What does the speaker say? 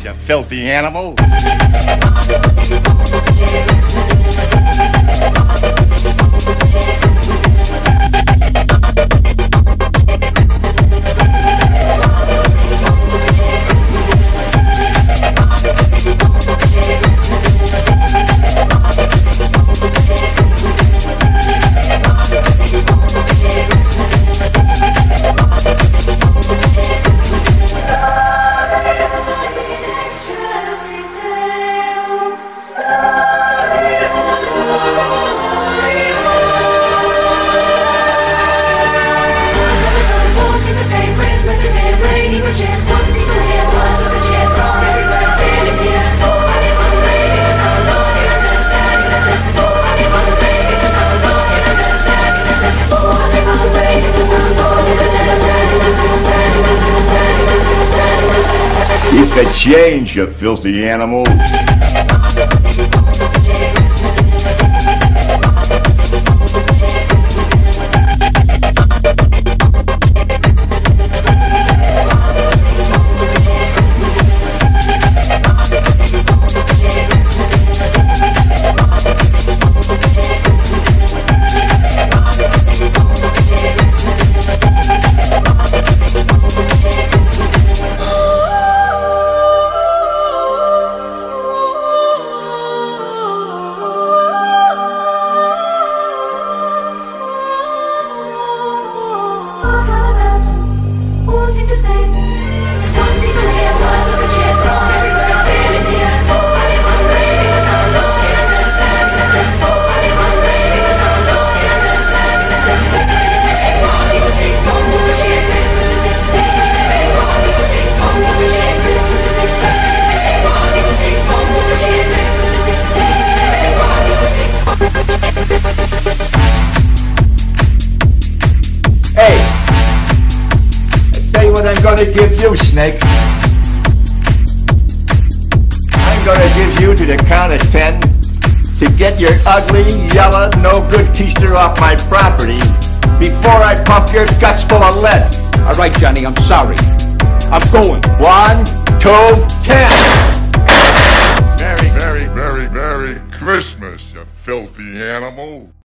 you filthy animal. Keep the change, you filthy animal. Hey, I tell you what I'm gonna give you, Snake. I'm gonna give you to the count of 10 to get your ugly, yellow, no good keister off my property before I pump your guts full of lead. All right, Johnny, I'm sorry. I'm going. 1, 2, 10. Merry, Merry, Merry, Merry Christmas, you filthy animal.